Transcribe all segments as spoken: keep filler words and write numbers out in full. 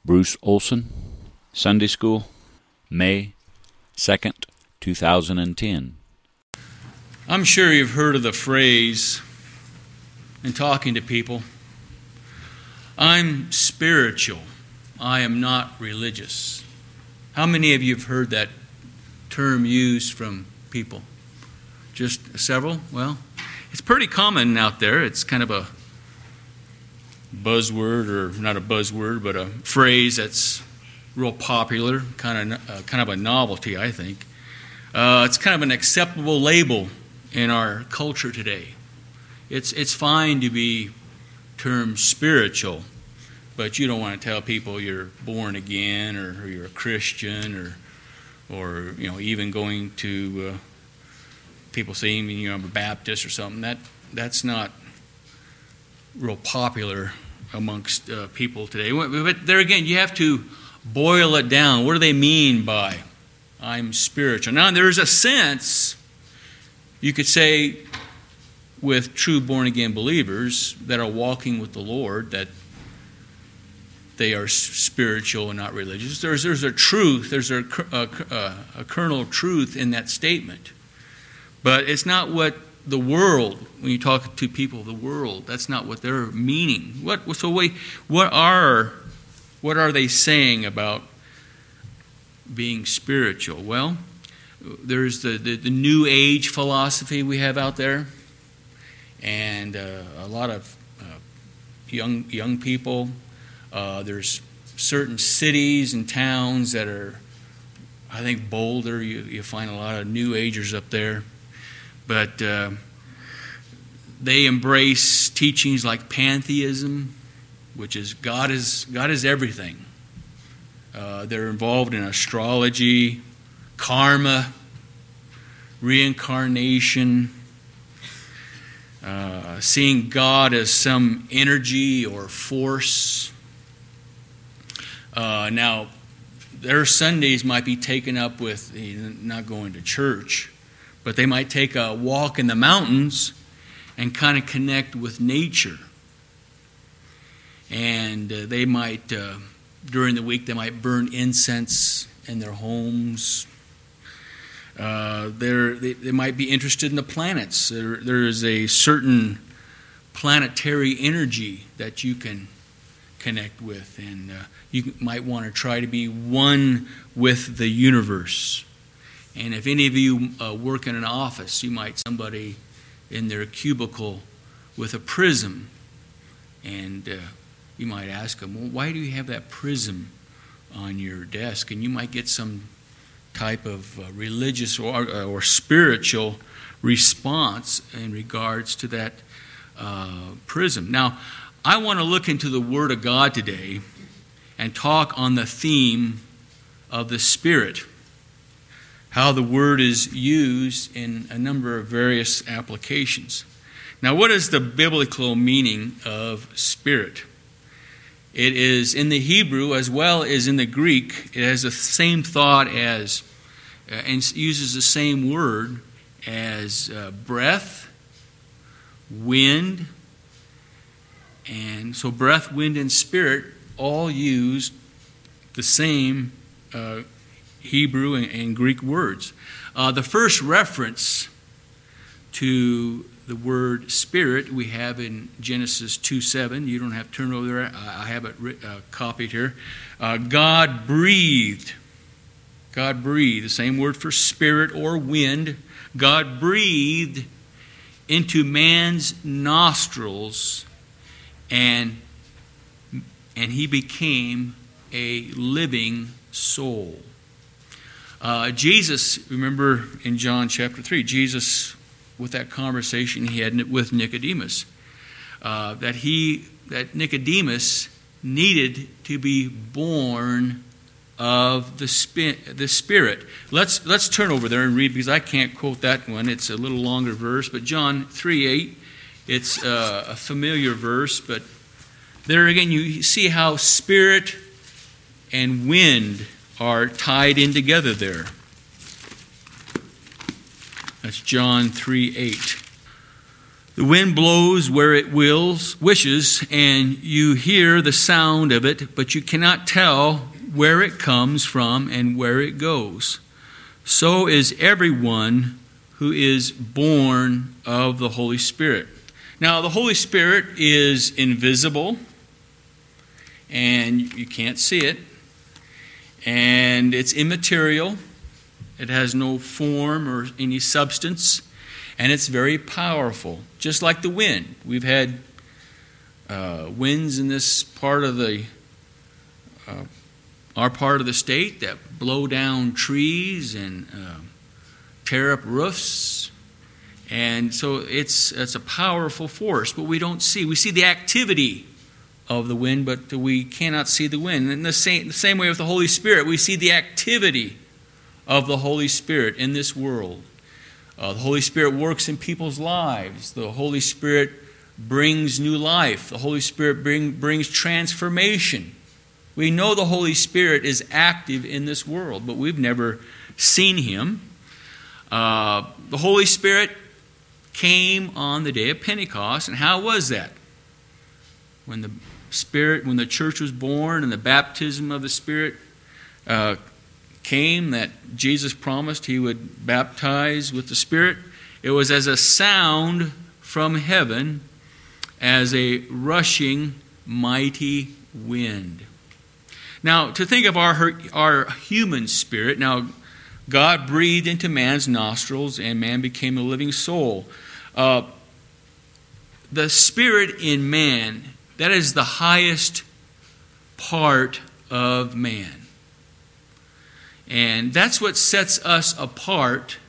Bruce Olson, Sunday School, May second, two thousand ten. I'm sure you've heard of the phrase, in talking to people, I'm spiritual, I am not religious. How many of you have heard that term used from people? Just several? Well, it's pretty common out there. It's kind of a buzzword, or not a buzzword, but a phrase that's real popular, kind of uh, kind of a novelty, I think. Uh, it's kind of an acceptable label in our culture today. It's it's fine to be termed spiritual, but you don't want to tell people you're born again, or, or you're a Christian, or or you know even going to uh, people saying you know I'm a Baptist or something. That that's not real popular amongst uh, people today. But there again, you have to boil it down. What do they mean by I'm spiritual? Now, there's a sense, you could say, with true born-again believers that are walking with the Lord, that they are spiritual and not religious. There's, there's a truth, there's a, a, a kernel of truth in that statement. But it's not what the world, when you talk to people of the world, that's not what they're meaning. What so wait, what are what are they saying about being spiritual? Well, there's the, the, the New Age philosophy we have out there, and uh, a lot of uh, young young people. Uh, there's certain cities and towns that are, I think, Boulder. You, you find a lot of New Agers up there. But uh, they embrace teachings like pantheism, which is God is God is everything. Uh, they're involved in astrology, karma, reincarnation, uh, seeing God as some energy or force. Uh, now, their Sundays might be taken up with not going to church, but they might take a walk in the mountains and kind of connect with nature. And uh, they might, uh, during the week, they might burn incense in their homes. Uh, they, they might be interested in the planets. There, there is a certain planetary energy that you can connect with. And uh, you might want to try to be one with the universe. And if any of you uh, work in an office, you might somebody in their cubicle with a prism, and uh, you might ask them, well, why do you have that prism on your desk? And you might get some type of uh, religious or, or spiritual response in regards to that uh, prism. Now, I want to look into the Word of God today and talk on the theme of the Spirit, how the word is used in a number of various applications. Now, what is the biblical meaning of spirit? It is in the Hebrew as well as in the Greek. It has the same thought as, uh, and uses the same word as uh, breath, wind, and so breath, wind, and spirit all use the same uh Hebrew and, and Greek words. Uh, the first reference to the word spirit we have in Genesis two seven. You don't have to turn over there. I, I have it writ, uh, copied here. Uh, God breathed. God breathed. The same word for spirit or wind. God breathed into man's nostrils, and and he became a living soul. Uh, Jesus, remember in John chapter three, Jesus, with that conversation he had with Nicodemus, uh, that he, that Nicodemus needed to be born of the spi- the Spirit. Let's let's turn over there and read, because I can't quote that one. It's a little longer verse, but John three eight, it's uh, a familiar verse, but there again you see how spirit and wind are tied in together there. That's John three eight. The wind blows where it wills, wishes, and you hear the sound of it, but you cannot tell where it comes from and where it goes. So is everyone who is born of the Holy Spirit. Now, the Holy Spirit is invisible, and you can't see it, and it's immaterial. It has no form or any substance, and it's very powerful, just like the wind. We've had uh, winds in this part of the uh, our part of the state that blow down trees and uh, tear up roofs, and so it's it's a powerful force. But we don't see. We see the activity of the wind, but we cannot see the wind. In the same the same way with the Holy Spirit, we see the activity of the Holy Spirit in this world. Uh, the Holy Spirit works in people's lives. The Holy Spirit brings new life. The Holy Spirit bring, brings transformation. We know the Holy Spirit is active in this world, but we've never seen Him. Uh, the Holy Spirit came on the day of Pentecost, and how was that? When the Spirit, when the church was born and the baptism of the Spirit uh, came, that Jesus promised He would baptize with the Spirit, it was as a sound from heaven, as a rushing mighty wind. Now, to think of our our human spirit, now God breathed into man's nostrils and man became a living soul. Uh, the spirit in man, that is the highest part of man. And that's what sets us apart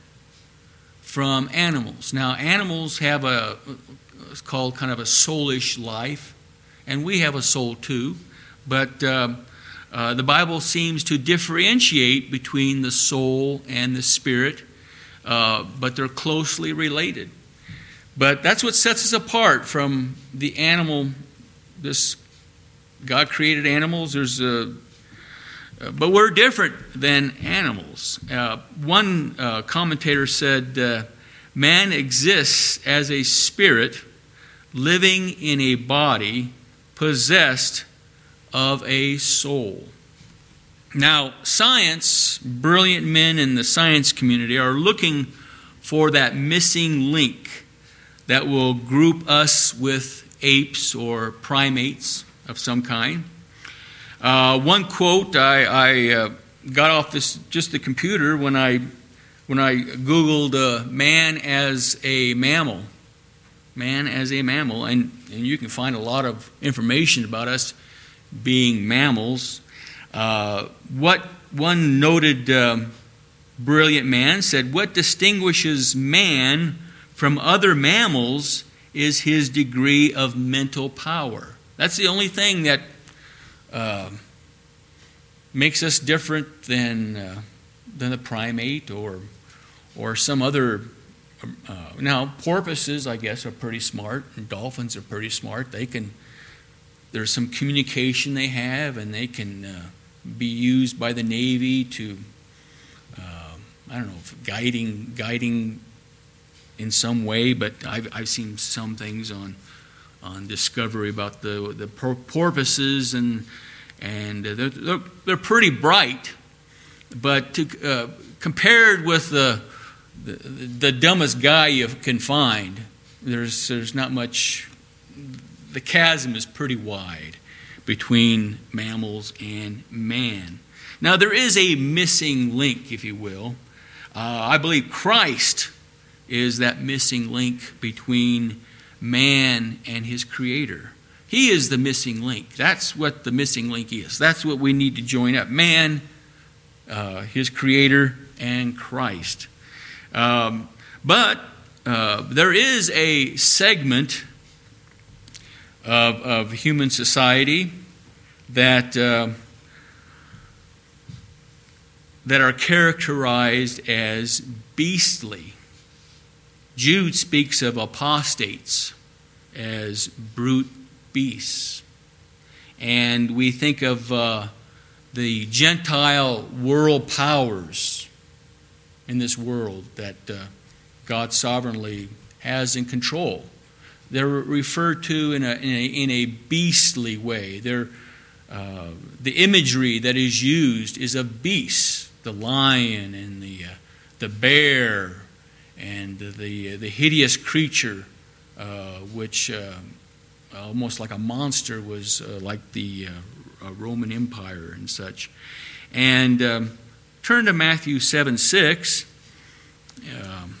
from animals. Now, animals have a, it's called kind of a soulish life, and we have a soul too, but uh, uh, the Bible seems to differentiate between the soul and the spirit, uh, but they're closely related. But that's what sets us apart from the animal. This God created animals. There's a Uh, but we're different than animals. Uh, one uh, commentator said, uh, man exists as a spirit living in a body possessed of a soul. Now, science, brilliant men in the science community are looking for that missing link that will group us with apes or primates of some kind. Uh, one quote I, I uh, got off this just the computer when I when I googled uh, man as a mammal, man as a mammal, and, and you can find a lot of information about us being mammals. Uh, what one noted uh, brilliant man said, what distinguishes man from other mammals is his degree of mental power. That's the only thing that Uh, makes us different than uh, than a primate or or some other. Uh, now, porpoises, I guess, are pretty smart, and dolphins are pretty smart. They can. There's some communication they have, and they can uh, be used by the Navy to. Uh, I don't know, if guiding guiding in some way, but I've I've seen some things on. on Discovery about the the porpoises, and and they're they're, they're pretty bright, but to, uh, compared with the, the the dumbest guy you can find, there's there's not much. The chasm is pretty wide between mammals and man. Now there is a missing link, if you will. Uh, I believe Christ is that missing link between man and his Creator. He is the missing link. That's what the missing link is. That's what we need to join up. Man, uh, his Creator, and Christ. Um, but uh, there is a segment of, of human society that uh, that are characterized as beastly. Jude speaks of apostates as brute beasts. And we think of uh, the Gentile world powers in this world that uh, God sovereignly has in control. they're referred to in a, in a, in a beastly way. They're, uh, the imagery that is used is of beasts, the lion and the, uh, the bear and the, the hideous creature, uh, which uh, almost like a monster was uh, like the uh, Roman Empire and such. And um, turn to Matthew seven six. Um,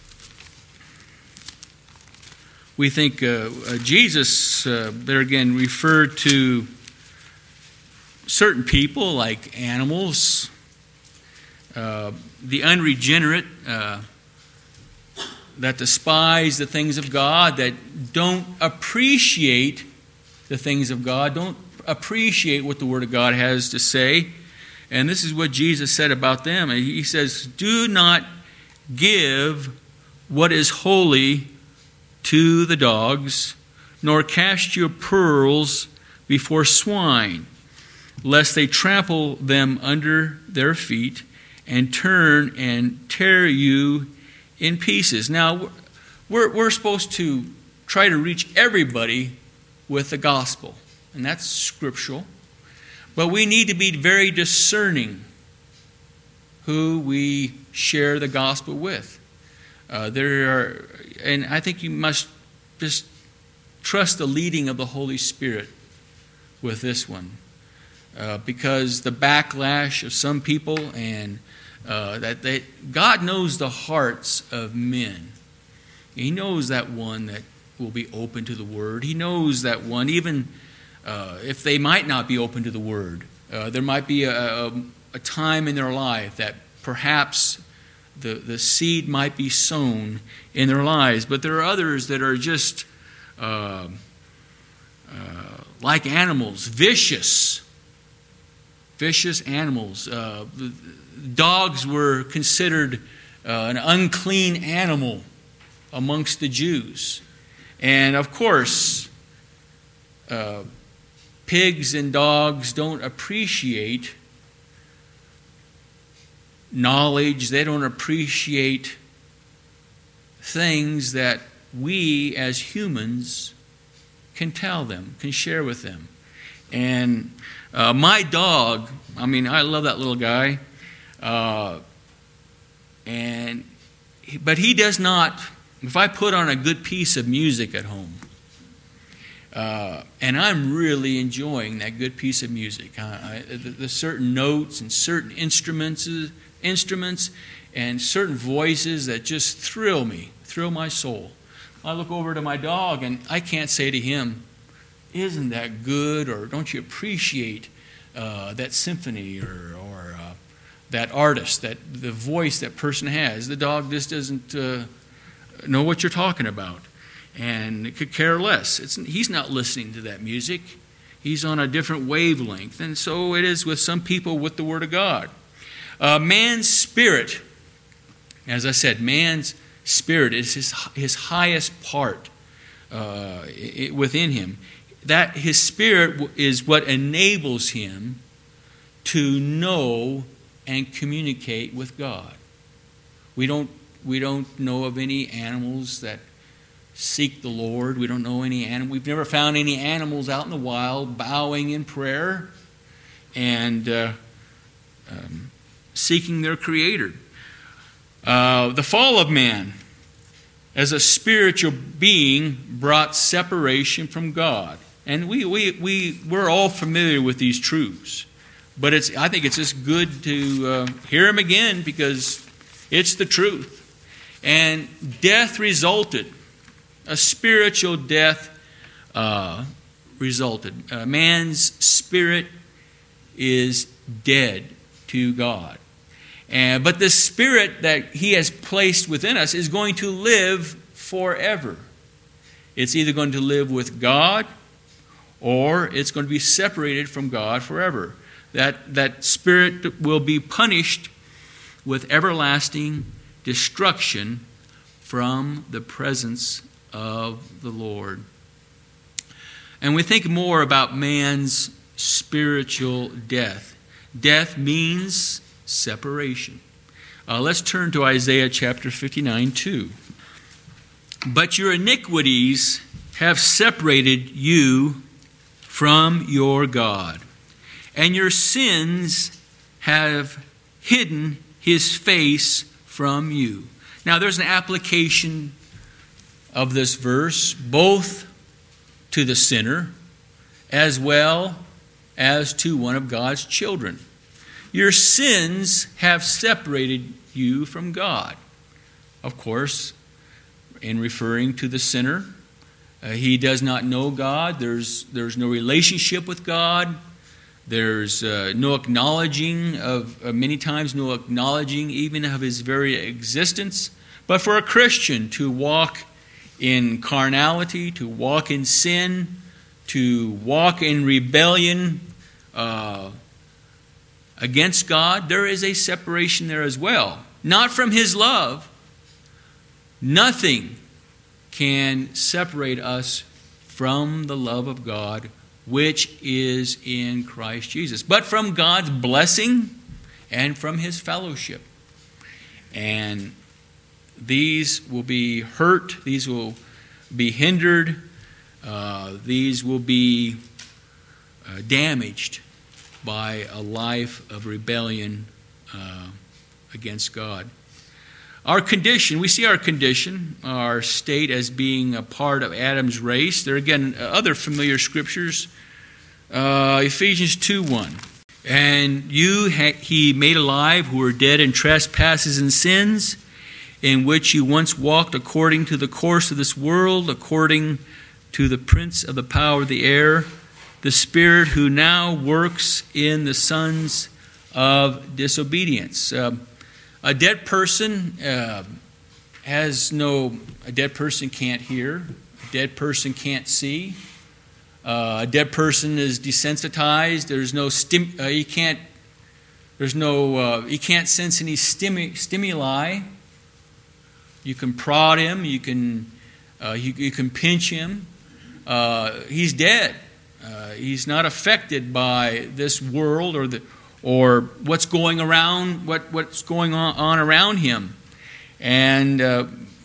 we think uh, uh, Jesus, uh, there again, referred to certain people like animals, uh, the unregenerate, uh, that despise the things of God, that don't appreciate the things of God, don't appreciate what the Word of God has to say. And this is what Jesus said about them. He says, do not give what is holy to the dogs, nor cast your pearls before swine, lest they trample them under their feet and turn and tear you in pieces. Now, we're, we're supposed to try to reach everybody with the gospel, and that's scriptural. But we need to be very discerning who we share the gospel with. Uh, there are, and I think you must just trust the leading of the Holy Spirit with this one, uh, because the backlash of some people and uh, that they, God knows the hearts of men. He knows that one that will be open to the Word. He knows that one, even uh, if they might not be open to the Word, uh, there might be a, a, a time in their life that perhaps the, the seed might be sown in their lives. But there are others that are just uh, uh, like animals, vicious, vicious animals. Uh, dogs were considered uh, an unclean animal amongst the Jews. And of course, uh, pigs and dogs don't appreciate knowledge. They don't appreciate things that we as humans can tell them, can share with them. And uh, my dog, I mean, I love that little guy. Uh, and but he does not, if I put on a good piece of music at home, uh, and I'm really enjoying that good piece of music, uh, I, the, the certain notes and certain instruments, instruments and certain voices that just thrill me, thrill my soul. I look over to my dog and I can't say to him, isn't that good, or don't you appreciate uh, that symphony, or, or uh, that artist, that the voice that person has. The dog just doesn't uh, know what you're talking about, and it could care less. It's, he's not listening to that music. He's on a different wavelength, and so it is with some people with the Word of God. Uh, man's spirit, as I said, man's spirit is his, his highest part uh, it, within him. That his spirit is what enables him to know and communicate with God. We don't we don't know of any animals that seek the Lord. We don't know any animal. We've never found any animals out in the wild bowing in prayer and uh, um, seeking their Creator. Uh, the fall of man as a spiritual being brought separation from God. And we, we, we, we're all familiar with these truths. But it's, I think it's just good to uh, hear them again, because it's the truth. And death resulted. A spiritual death uh, resulted. Uh, man's spirit is dead to God. And, but the spirit that He has placed within us is going to live forever. It's either going to live with God, or it's going to be separated from God forever. That, that spirit will be punished with everlasting destruction from the presence of the Lord. And we think more about man's spiritual death. Death means separation. Uh, let's turn to Isaiah chapter fifty-nine, two. But your iniquities have separated you from your God, and your sins have hidden his face from you. Now there's an application of this verse both to the sinner as well as to one of God's children. Your sins have separated you from God. Of course, in referring to the sinner, uh, he does not know God. There's, there's no relationship with God. There's uh, no acknowledging of, uh, many times, no acknowledging even of his very existence. But for a Christian to walk in carnality, to walk in sin, to walk in rebellion uh, against God, there is a separation there as well. Not from his love. Nothing can separate us from the love of God, which is in Christ Jesus, but from God's blessing and from his fellowship. And these will be hurt, these will be hindered, uh, these will be uh, damaged by a life of rebellion uh, against God. Our condition, we see our condition, our state as being a part of Adam's race. There are again other familiar scriptures. Uh, Ephesians two one. And you ha- he made alive who were dead in trespasses and sins, in which you once walked according to the course of this world, according to the prince of the power of the air, the spirit who now works in the sons of disobedience. Uh, A dead person uh, has no, a dead person can't hear, a dead person can't see, uh, a dead person is desensitized, there's no, stim, uh, he can't, there's no, uh, he can't sense any stimu- stimuli. You can prod him, you can, uh, you, you can pinch him, uh, he's dead. Uh, he's not affected by this world or the or what's going around, what, what's going on, on around him. And uh,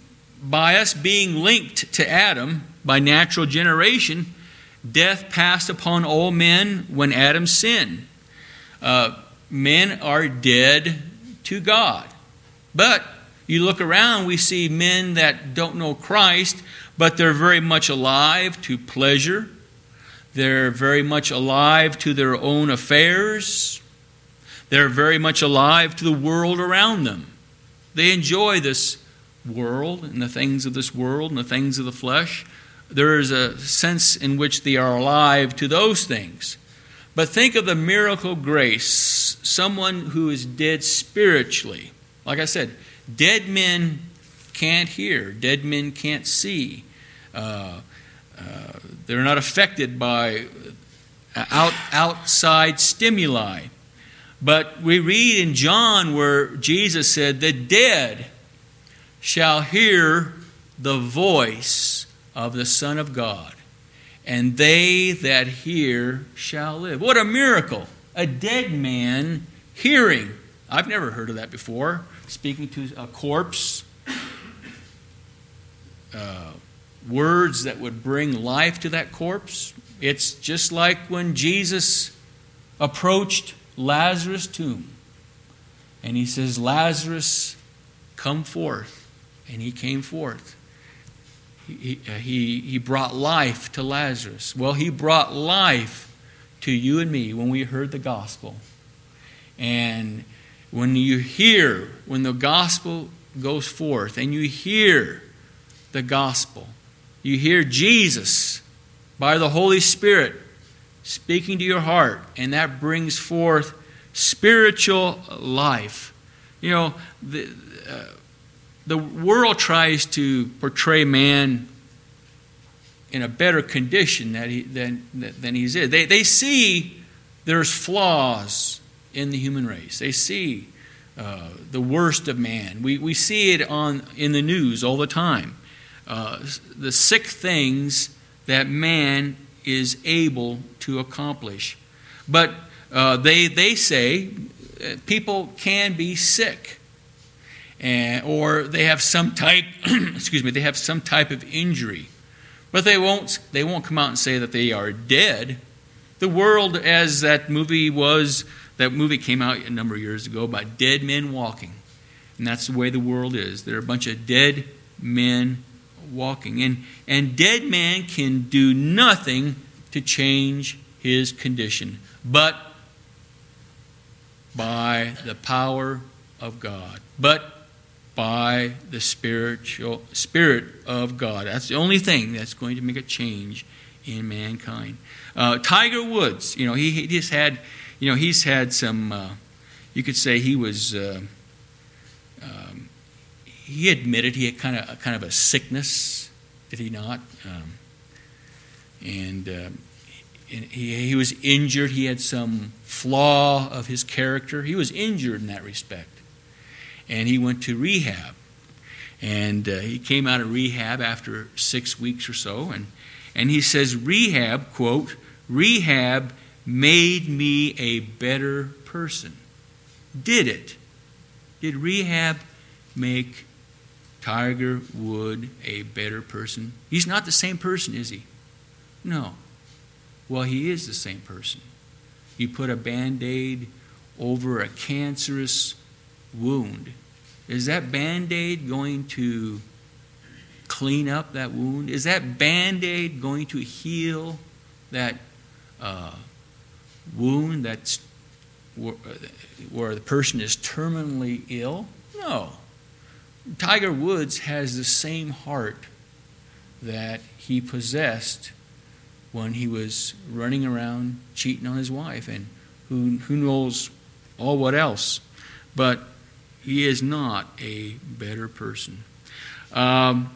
by us being linked to Adam by natural generation, death passed upon all men when Adam sinned. Uh, men are dead to God. But you look around, we see men that don't know Christ, but they're very much alive to pleasure. They're very much alive to their own affairs. They're very much alive to the world around them. They enjoy this world and the things of this world and the things of the flesh. There is a sense in which they are alive to those things. But think of the miracle grace. Someone who is dead spiritually. Like I said, dead men can't hear. Dead men can't see. Uh, uh, they're not affected by out, outside stimuli. But we read in John where Jesus said, the dead shall hear the voice of the Son of God, and they that hear shall live. What a miracle! A dead man hearing. I've never heard of that before. Speaking to a corpse. Uh, words that would bring life to that corpse. It's just like when Jesus approached Lazarus' tomb. And he says, Lazarus, come forth. And he came forth. He, he, he brought life to Lazarus. Well, he brought life to you and me when we heard the gospel. And when you hear, when the gospel goes forth and you hear the gospel, you hear Jesus by the Holy Spirit speaking to your heart, and that brings forth spiritual life. You know, the, uh, the world tries to portray man in a better condition that he, than, than he's in. They, they see there's flaws in the human race. They see uh, the worst of man. We, we see it on in the news all the time. Uh, the sick things that man is able to accomplish. But uh, they they say uh, people can be sick, and or they have some type excuse me they have some type of injury. But they won't, they won't come out and say that they are dead. The world, as that movie was, that movie came out a number of years ago about dead men walking. And that's the way the world is. There are a bunch of dead men walking. And, and dead man can do nothing to change his condition, but by the power of God. But by the spiritual Spirit of God. That's the only thing that's going to make a change in mankind. Uh, Tiger Woods, you know, he, he just had, you know, he's had some, uh, you could say he was, uh, um, he admitted he had kind of, kind of a sickness, did he not? Um, and uh, he, he was injured. He had some flaw of his character. He was injured in that respect. And he went to rehab. And uh, he came out of rehab after six weeks or so. And, and he says, rehab, quote, rehab made me a better person. Did it? Did rehab make Tiger Woods a better person? He's not the same person, is he? No. Well, he is the same person. You put a Band-Aid over a cancerous wound. Is that Band-Aid going to clean up that wound? Is that Band-Aid going to heal that uh, wound that's where, where the person is terminally ill? No. Tiger Woods has the same heart that he possessed when he was running around cheating on his wife, and who who knows all what else. But he is not a better person. Um,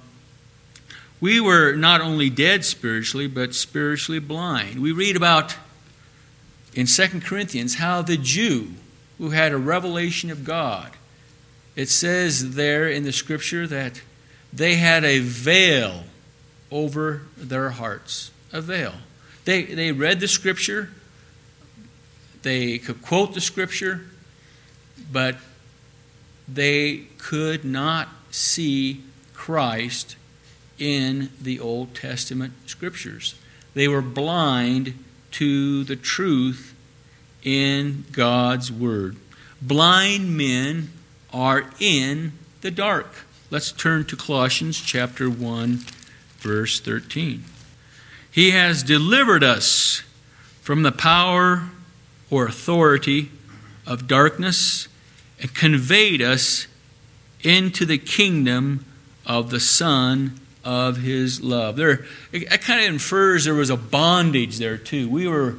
we were not only dead spiritually, but spiritually blind. We read about in Second Corinthians how the Jew who had a revelation of God, it says there in the Scripture that they had a veil over their hearts. A veil. They, they read the Scripture, they could quote the Scripture, but they could not see Christ in the Old Testament Scriptures. They were blind to the truth in God's Word. Blind men are in the dark. Let's turn to Colossians chapter one, verse thirteen. He has delivered us from the power or authority of darkness and conveyed us into the kingdom of the Son of His love. There, it kind of infers there was a bondage there too. We were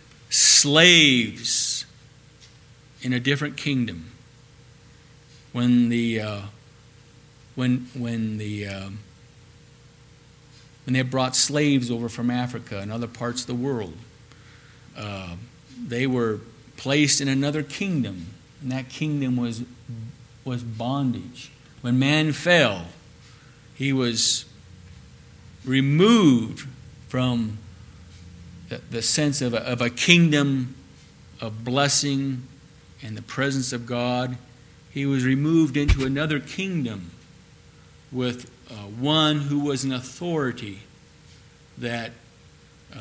slaves in a different kingdom. When the uh, when when the um, when they brought slaves over from Africa and other parts of the world, uh, they were placed in another kingdom, and that kingdom was was bondage. When man fell, he was removed from the, the sense of a, of a kingdom of blessing and the presence of God. He was removed into another kingdom with uh, one who was an authority that uh,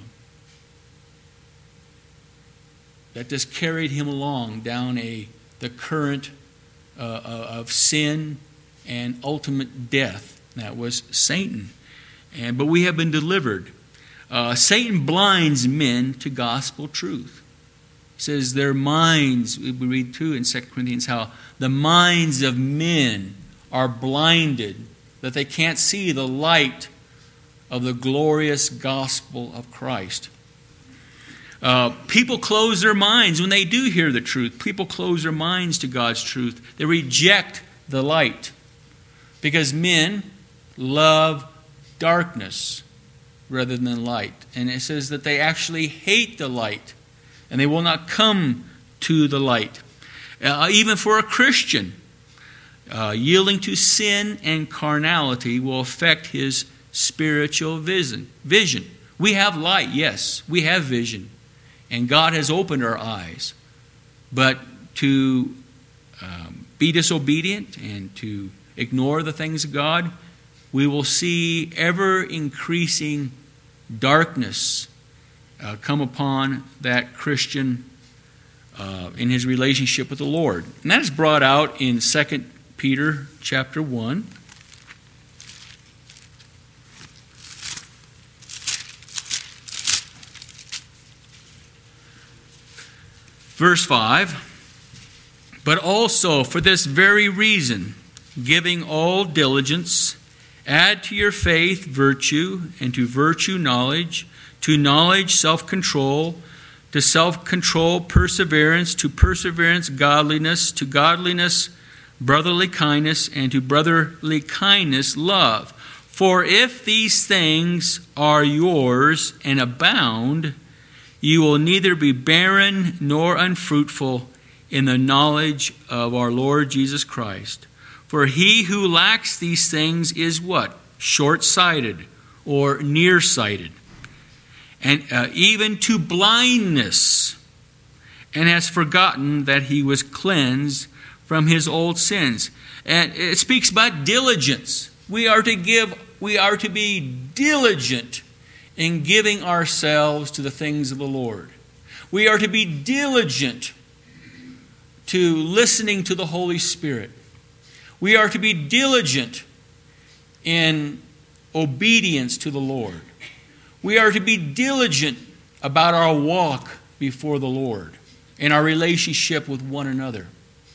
that just carried him along down a the current uh, of sin and ultimate death. That was Satan. And but we have been delivered. Uh, Satan blinds men to gospel truth. He says their minds, we read too in Second Corinthians how the minds of men are blinded, that they can't see the light of the glorious gospel of Christ. Uh, people close their minds when they do hear the truth. People close their minds to God's truth. They reject the light because men love darkness rather than light. And it says that they actually hate the light and they will not come to the light. Uh, even for a Christian, uh, yielding to sin and carnality will affect his spiritual vision. Vision. We have light, yes. We have vision. And God has opened our eyes. But to um, be disobedient and to ignore the things of God we will see ever-increasing darkness uh, come upon that Christian uh, in his relationship with the Lord. And that is brought out in Second Peter chapter one. Verse five, but also for this very reason, giving all diligence, add to your faith virtue, and to virtue knowledge, to knowledge self-control, to self-control perseverance, to perseverance godliness, to godliness brotherly kindness, and to brotherly kindness love. For if these things are yours and abound, you will neither be barren nor unfruitful in the knowledge of our Lord Jesus Christ. For he who lacks these things is what? Short-sighted or nearsighted, and uh, even to blindness, and has forgotten that he was cleansed from his old sins. And it speaks about diligence. We are to give, we are to be diligent in giving ourselves to the things of the Lord. We are to be diligent to listening to the Holy Spirit. We are to be diligent in obedience to the Lord. We are to be diligent about our walk before the Lord and our relationship with one another.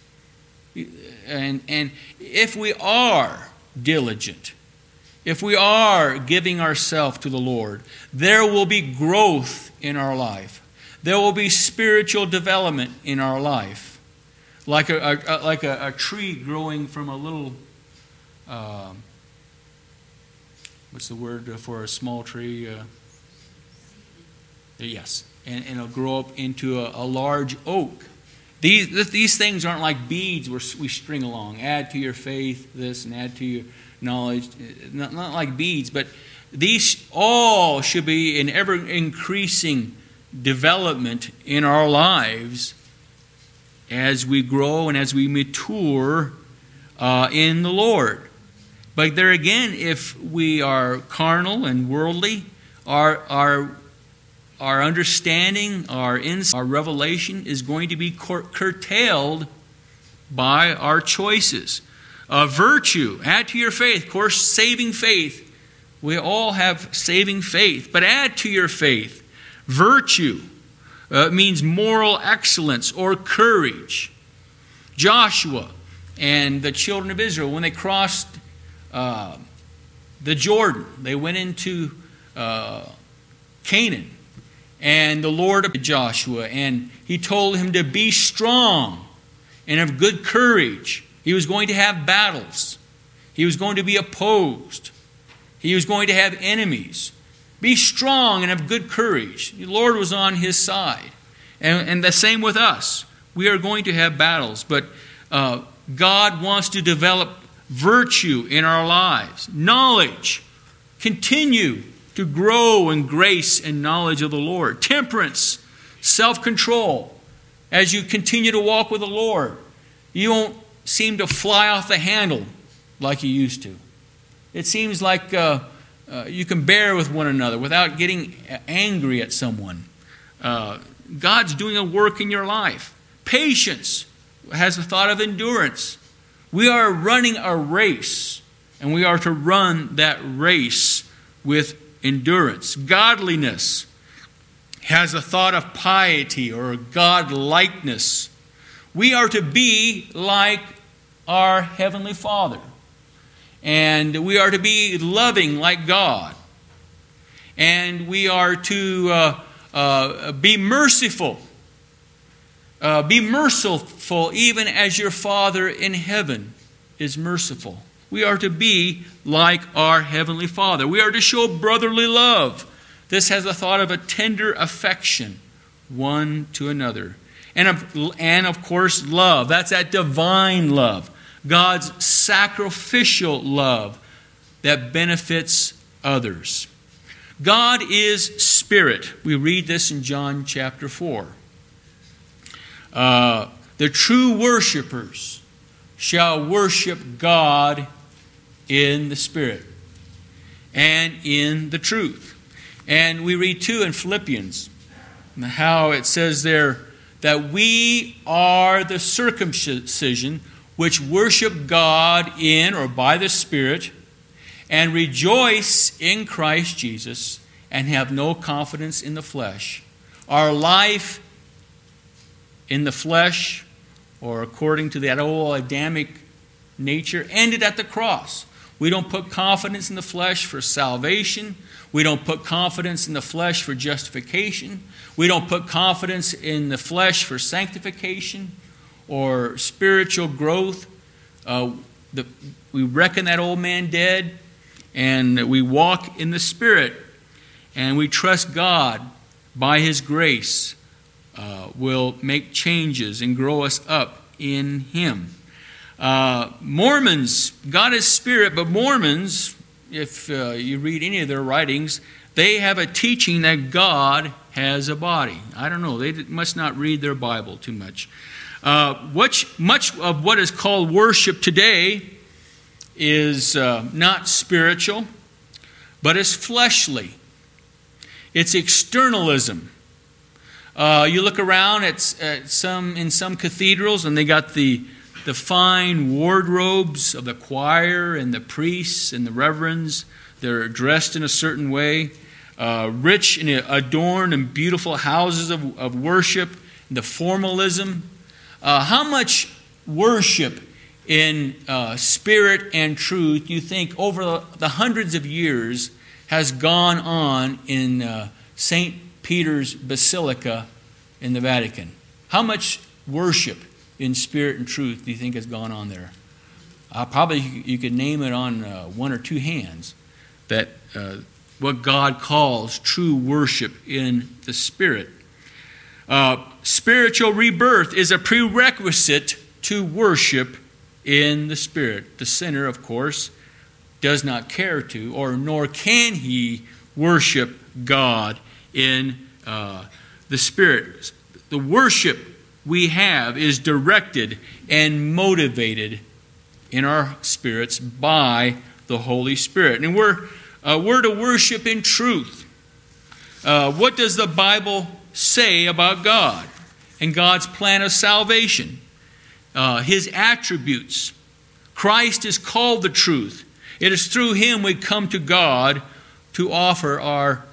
And, and if we are diligent, if we are giving ourselves to the Lord, there will be growth in our life. There will be spiritual development in our life. Like a, a like a, a tree growing from a little, uh, what's the word for a small tree? Uh, yes, and, and it'll grow up into a, a large oak. These these things aren't like beads where we string along. Add to your faith this and add to your knowledge. Not, not like beads, but these all should be an ever-increasing development in our lives as we grow and as we mature uh, in the Lord. But there again, if we are carnal and worldly, our our our understanding, our insight, our revelation is going to be cur- curtailed by our choices. Uh, virtue, add to your faith. Of course, saving faith. We all have saving faith, but add to your faith virtue. Uh, it means moral excellence or courage. Joshua and the children of Israel, when they crossed uh, the Jordan, they went into uh, Canaan. And the Lord appeared to Joshua, and he told him to be strong and of good courage. He was going to have battles. He was going to be opposed. He was going to have enemies. Be strong and of good courage. The Lord was on his side. And, and the same with us. We are going to have battles, but uh, God wants to develop virtue in our lives. Knowledge. Continue to grow in grace and knowledge of the Lord. Temperance, self-control. As you continue to walk with the Lord, you won't seem to fly off the handle like you used to. It seems like uh, uh, you can bear with one another without getting angry at someone. Uh, God's doing a work in your life. Patience has a thought of endurance. We are running a race, and we are to run that race with endurance. Godliness has a thought of piety or God-likeness. We are to be like our Heavenly Father. And we are to be loving like God. And we are to uh, uh, be merciful. Uh, be merciful even as your Father in heaven is merciful. We are to be like our Heavenly Father. We are to show brotherly love. This has a thought of a tender affection one to another. And of, and of course, love. That's that divine love. God's sacrificial love that benefits others. God is spirit. We read this in John chapter four. Uh, the true worshipers shall worship God in the Spirit. and in the truth. And we read too in Philippians how it says there that we are the circumcision which worship God in or by the Spirit and rejoice in Christ Jesus and have no confidence in the flesh. Our life in the flesh, or according to that old Adamic nature, ended at the cross. We don't put confidence in the flesh for salvation. We don't put confidence in the flesh for justification. We don't put confidence in the flesh for sanctification or spiritual growth. Uh, the, we reckon that old man dead, and we walk in the Spirit, and we trust God by His grace uh, will make changes and grow us up in Him. Uh, Mormons, God is Spirit, but Mormons, if uh, you read any of their writings, they have a teaching that God has a body. I don't know. They must not read their Bible too much. Uh, which, much of what is called worship today is uh, not spiritual, but is fleshly. It's externalism. Uh, you look around at, at some in some cathedrals, and they got the the fine wardrobes of the choir and the priests and the reverends. They're dressed in a certain way, uh, rich and adorned and beautiful houses of, of worship, the formalism. Uh, how much worship in uh, spirit and truth do you think over the, the hundreds of years has gone on in uh, Saint Peter's Basilica in the Vatican? How much worship in spirit and truth do you think has gone on there? Uh, probably you could name it on uh, one or two hands. That uh, what God calls true worship in the Spirit. Uh, spiritual rebirth is a prerequisite to worship in the Spirit. The sinner, of course, does not care to, or nor can he worship God in uh, the Spirit. The worship we have is directed and motivated in our spirits by the Holy Spirit. And we're, uh, we're to worship in truth. Uh, what does the Bible say about God and God's plan of salvation? Uh, His attributes. Christ is called the truth. It is through Him we come to God to offer our,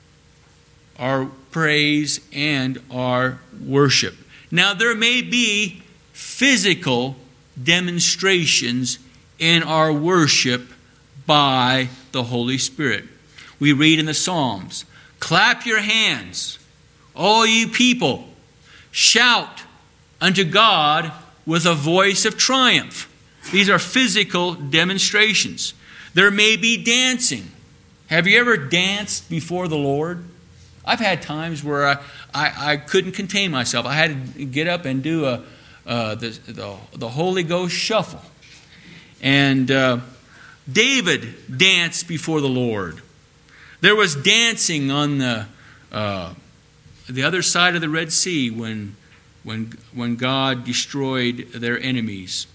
our praise and our worship. Now, there may be physical demonstrations in our worship by the Holy Spirit. We read in the Psalms, "Clap your hands, all you people. Shout unto God with a voice of triumph." These are physical demonstrations. There may be dancing. Have you ever danced before the Lord? I've had times where I, I, I couldn't contain myself. I had to get up and do a uh, the, the the Holy Ghost shuffle. And uh, David danced before the Lord. There was dancing on the uh, the other side of the Red Sea when when when God destroyed their enemies.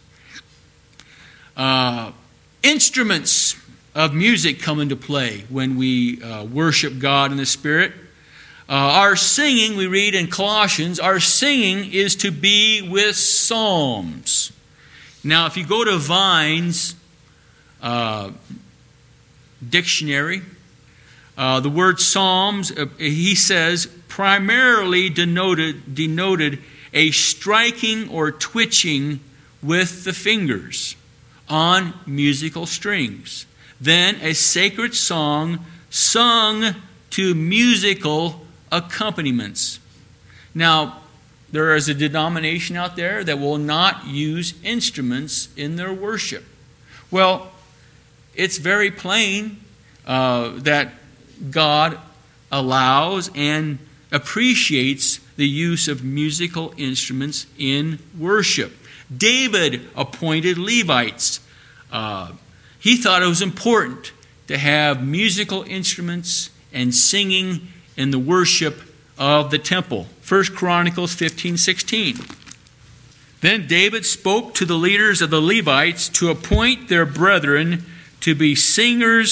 Uh, instruments of music come into play when we uh, worship God in the Spirit. Uh, our singing, we read in Colossians, our singing is to be with psalms. Now, if you go to Vine's uh, dictionary, uh, the word psalms, uh, he says, primarily denoted, denoted a striking or twitching with the fingers on musical strings. Then a sacred song sung to musical accompaniments. Now, there is a denomination out there that will not use instruments in their worship. Well, it's very plain uh, that God allows and appreciates the use of musical instruments in worship. David appointed Levites. Uh, he thought it was important to have musical instruments and singing in the worship of the temple. First Chronicles fifteen sixteen. Then David spoke to the leaders of the Levites to appoint their brethren to be singers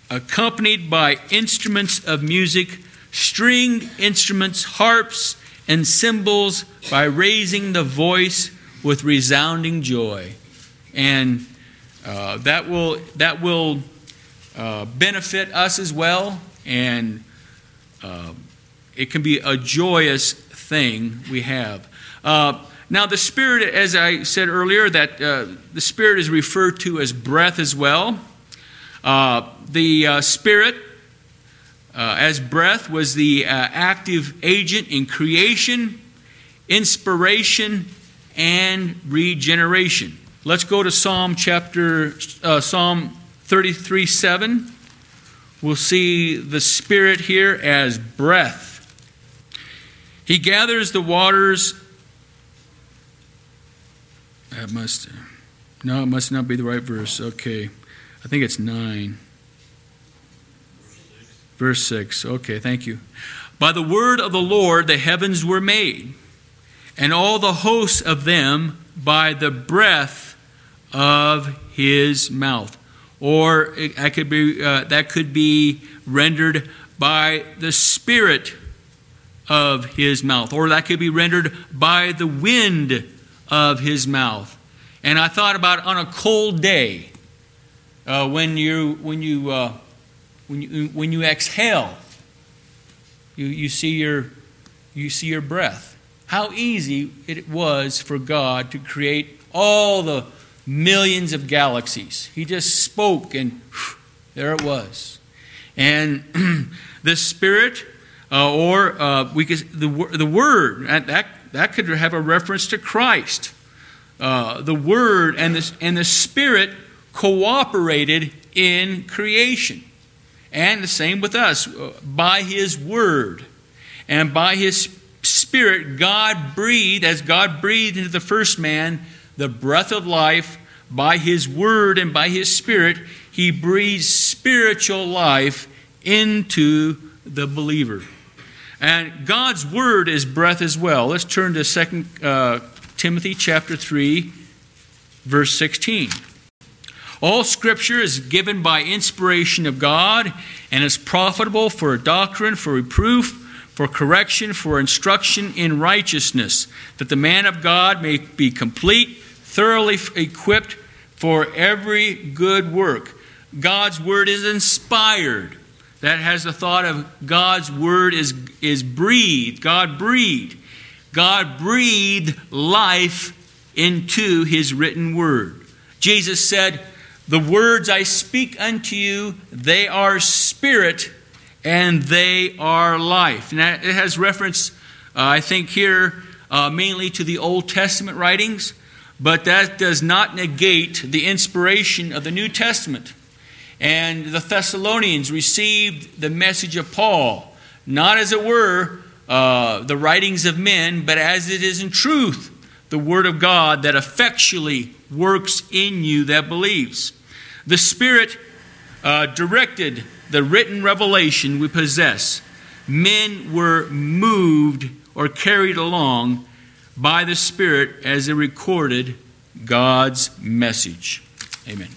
accompanied by instruments of music, stringed instruments, harps, and cymbals, by raising the voice with resounding joy. And uh, that will that will uh, benefit us as well, and uh, it can be a joyous thing we have. Uh, now, the Spirit, as I said earlier, that uh, the Spirit is referred to as breath as well. Uh, the uh, Spirit, uh, as breath, was the uh, active agent in creation, inspiration, and regeneration. Let's go to Psalm chapter uh, Psalm thirty-three seven. We'll see the Spirit here as breath. He gathers the waters. That must no, it must not be the right verse. Okay, I think it's nine. Verse six. Okay, thank you. By the word of the Lord the heavens were made, and all the hosts of them by the breath of his mouth. Or it, that could be uh, that could be rendered by the Spirit of his mouth, or that could be rendered by the wind of his mouth. And I thought about on a cold day, uh, when you when you uh, when you when you exhale, you you see your you see your breath. How easy it was for God to create all the millions of galaxies. He just spoke, and whew, there it was. And the Spirit, uh, or uh, we could the the Word, that that could have a reference to Christ. Uh, the Word and the and the Spirit cooperated in creation, and the same with us. By His Word and by His Spirit, God breathed, as God breathed into the first man the breath of life. By His Word and by His Spirit, He breathes spiritual life into the believer. And God's Word is breath as well. Let's turn to Second uh, Timothy chapter three, verse sixteen. All Scripture is given by inspiration of God and is profitable for doctrine, for reproof, for correction, for instruction in righteousness, that the man of God may be complete, thoroughly equipped for every good work. God's Word is inspired. That has the thought of God's Word is, is breathed. God breathed. God breathed life into His written Word. Jesus said, "The words I speak unto you, they are spirit and they are life." And it has reference, uh, I think here, uh, mainly to the Old Testament writings. But that does not negate the inspiration of the New Testament. And the Thessalonians received the message of Paul, not as it were uh, the writings of men, but as it is in truth the Word of God that effectually works in you that believes. The Spirit uh, directed the written revelation we possess. Men were moved or carried along by the Spirit as they recorded God's message. Amen.